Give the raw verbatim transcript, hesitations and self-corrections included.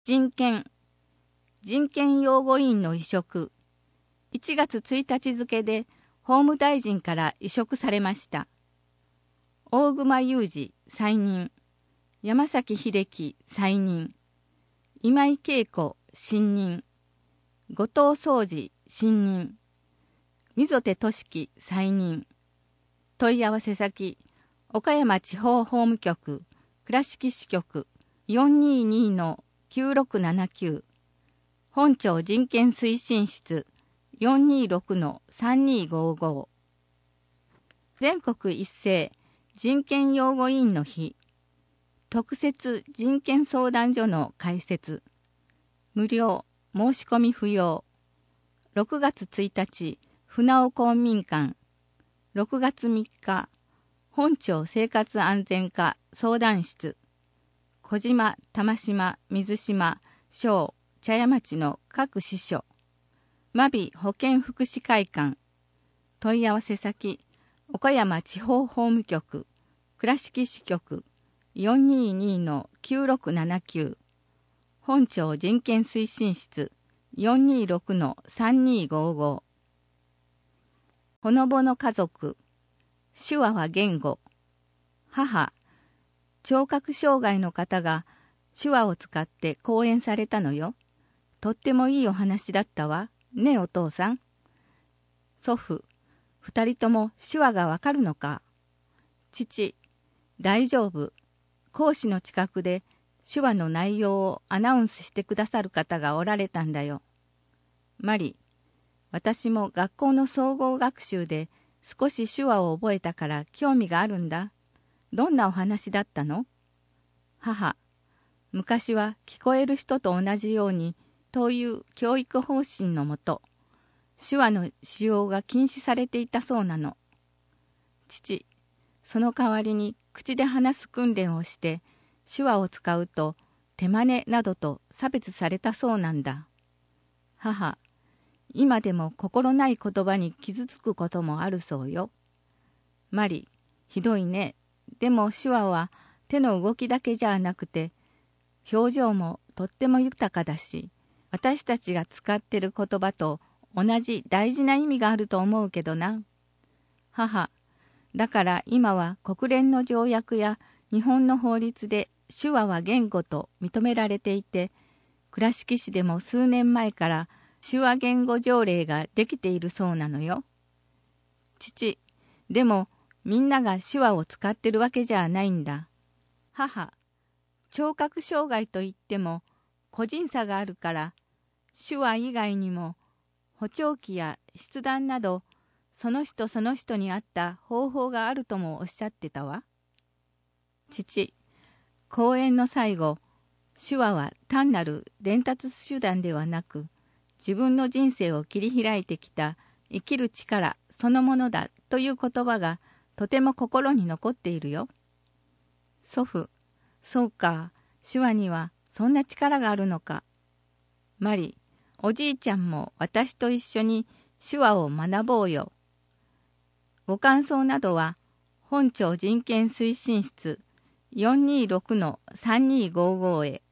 人権、人権擁護委員の委嘱、いちがつついたち付で法務大臣から委嘱されました。大隈雄二再任、山崎秀樹再任、今井恵子新任、後藤宗二新任、溝手俊樹再任。問い合わせ先、岡山地方法務局倉敷支局 よんにーにーのきゅうろくななきゅう、本庁人権推進室 よんにーろくのさんにーごーごー。全国一斉人権擁護委員の日、特設人権相談所の開設、無料申し込み不要。ろくがつついたち船尾公民館、ろくがつみっか本庁生活安全課相談室、小島、玉島、水島、小、茶屋町の各支所、真備保健福祉会館。問い合わせ先、岡山地方法務局倉敷支局 よんにーにーのきゅうろくななきゅう、本庁人権推進室 よんにーろくのさんにーごーごー。ほのぼの家族、手話は言語。母、聴覚障害の方が手話を使って講演されたのよ。とってもいいお話だったわ。ねえお父さん。祖父、二人とも手話がわかるのか。父、大丈夫。講師の近くで手話の内容をアナウンスしてくださる方がおられたんだよ。マリ、私も学校の総合学習で少し手話を覚えたから興味があるんだ。どんなお話だったの？母、昔は聞こえる人と同じようにという教育方針のもと、手話の使用が禁止されていたそうなの。父、その代わりに口で話す訓練をして手話を使うと手真似などと差別されたそうなんだ。母、今でも心ない言葉に傷つくこともあるそうよ。マリ、ひどいね。でも手話は手の動きだけじゃなくて表情もとっても豊かだし、私たちが使ってる言葉と同じ大事な意味があると思うけどな。母、だから今は国連の条約や日本の法律で手話は言語と認められていて、倉敷市でも数年前から手話言語条例ができているそうなのよ。父、でもみんなが手話を使ってるわけじゃないんだ。母、聴覚障害といっても個人差があるから手話以外にも補聴器や筆談などその人その人に合った方法があるともおっしゃってたわ。父、講演の最後、手話は単なる伝達手段ではなく自分の人生を切り開いてきた生きる力そのものだという言葉がとても心に残っているよ。祖父、そうか、手話にはそんな力があるのか。マリ、おじいちゃんも私と一緒に手話を学ぼうよ。ご感想などは本庁人権推進室 よんにーろくのさんにーごーごー へ。